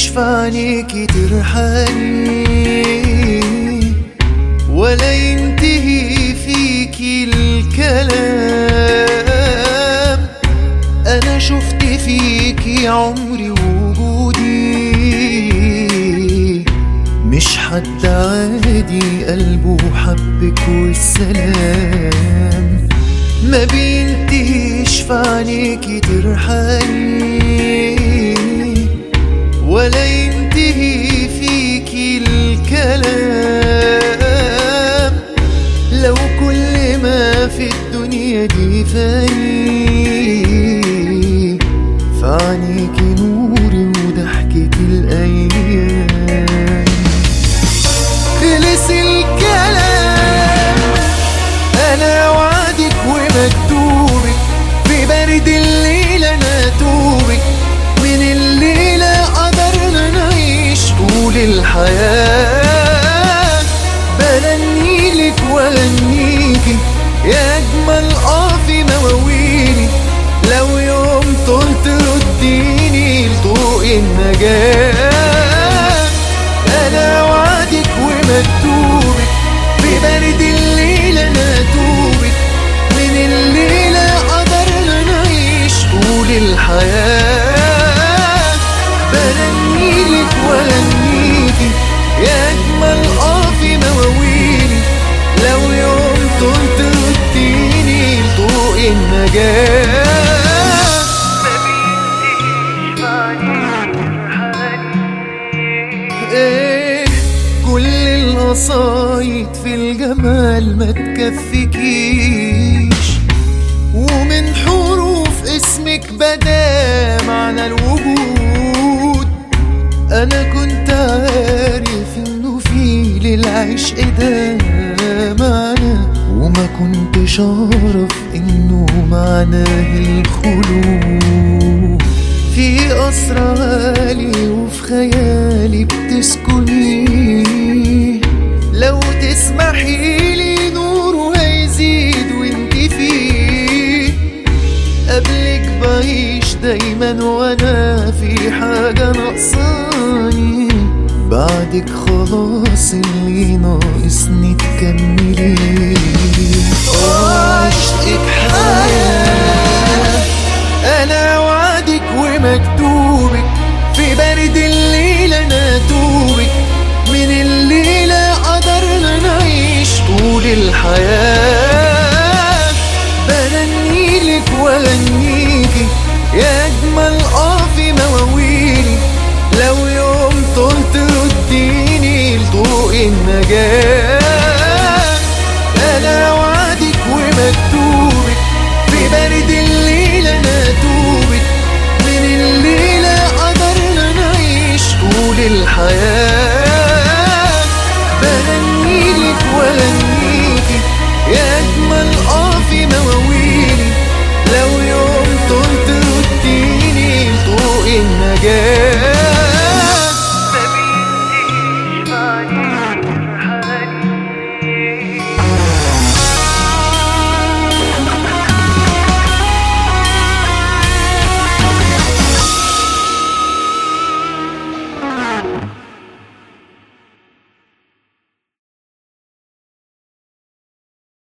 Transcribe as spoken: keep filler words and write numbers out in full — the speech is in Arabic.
في عينيكي ترحلي ولا ينتهي فيكي الكلام. أنا شفت فيكي عمري ووجودي، مش حد عادي قلبه حبك والسلام. ما بينتهيش في عينيكي ترحلي ولا ينتهي فيكي الكلام. لو كل ما في الدنيا دي فاني، فعنيكي نوري وضحكك الأيام. خلص الكلام، أنا وعدك ومكتوبك، في برد الليل أنا توبك. من الليلة قدرنا نعيش طول الحياة. بغنيلك وأغنيكي يا أجمل آه في مواويلي. لو يوم طلت رديني لطوق النجاة. أنا وعدك ومكتوبك، في برد الليل أنا توبك. من الليلة قدرنا نعيش طول الحياة. بغنيلك وأغنيكي يا أجمل آه في مواويلي. لو يوم طلت رديني لطوق النجاة. ايه كل القصايد في الجمال ما تكفيكيش، ومن حروف اسمك بدا معنى الوجود. انا كنت عارف انه في للعشق ده معنى، وما كنتش اعرف انه معناه الخلود. في قصر عالي وفي خيالي بتسكني، لو تسمحيلي نوره هيزيد وانت فيه. قبلك بعيش دايما وانا في حاجة ناقصاني، بعدك خلاص اللي ناقصني تكملي. عشقك حياة، أنا وعدك ومكتوبك، في برد الليل أنا توبك. من الليلة قدرنا نعيش طول الحياة. بغنيلك وأغنيكي يا أجمل آه في مواويلي. لو يوم طلت رديني لطوق النجاة. أنا وعدك ومكتوبك، في برد الليل أنا توبك. من الليلة قدرنا نعيش طول الحياة.